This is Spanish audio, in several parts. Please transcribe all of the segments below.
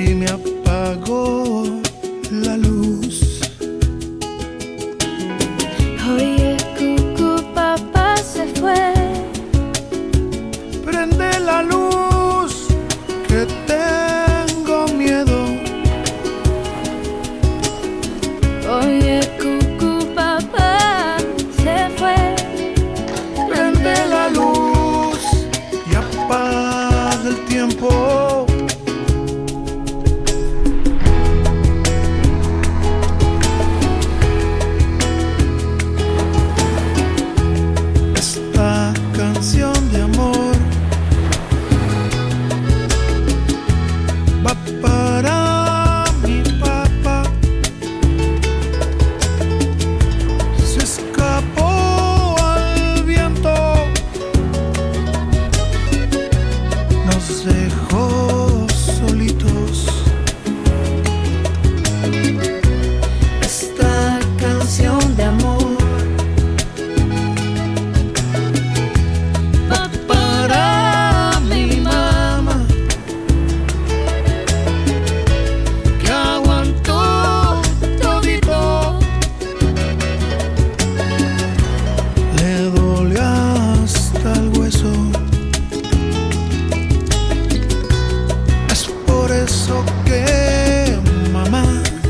y me apagó la luz. Oye, cucú, papá se fue. Prende la luz, que tengo miedo. Oye, cucú, papá se fue. Prende la luz y apaga el tiempo. Esta canción de amor va para mi papá. Se escapó al viento, nos dejó solitos. Esta canción de amor Va para mi mamá, que aguantó todito. Le dolió hasta el hueso. Es por eso que mamá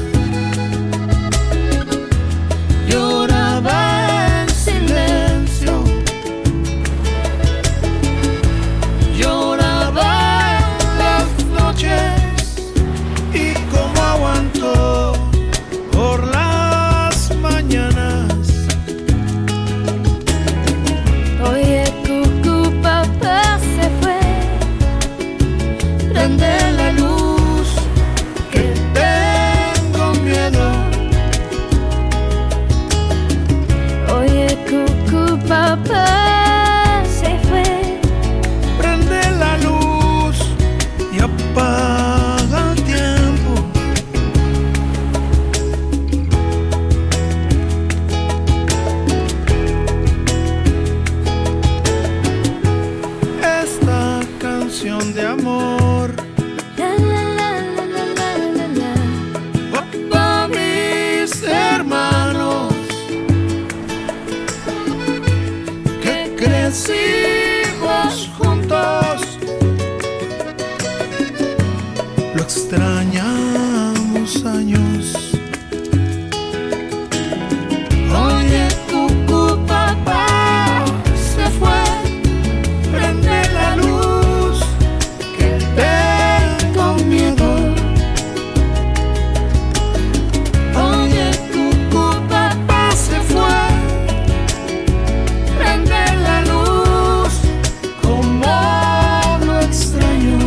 lloraba en silencio. Lloraba en las noches y como aguantó por las mañanas. Oye, cucú, papá se fue. Prende la luz, que tengo miedo. Oye, cucú, papá se fue. Prende la luz y apaga el tiempo. Esta canción de amor La, la, la, la, la, la, la, la. va para mis hermanos, que crecimos juntos. Lo extrañamos años. Oye, cucú, papá se fue. Prende la luz, que tengo miedo. Oye, cucú, papá se fue. Prende la luz, como lo extraño.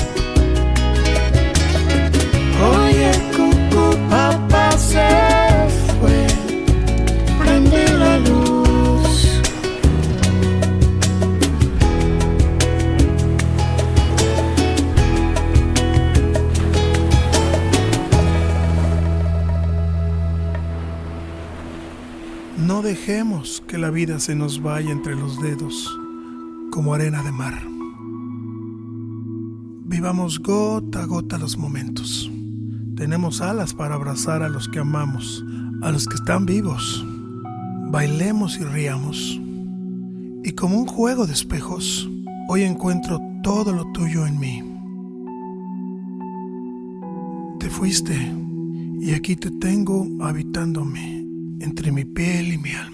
Oye, cucú, papá se fue. Prende la luz. No dejemos que la vida se nos vaya entre los dedos como arena de mar. Vivamos gota a gota los momentos. Tenemos alas para abrazar a los que amamos, a los que están vivos. Bailemos y riamos. Y como un juego de espejos, hoy encuentro todo lo tuyo en mí. Te fuiste y aquí te tengo habitándome entre mi piel y mi alma.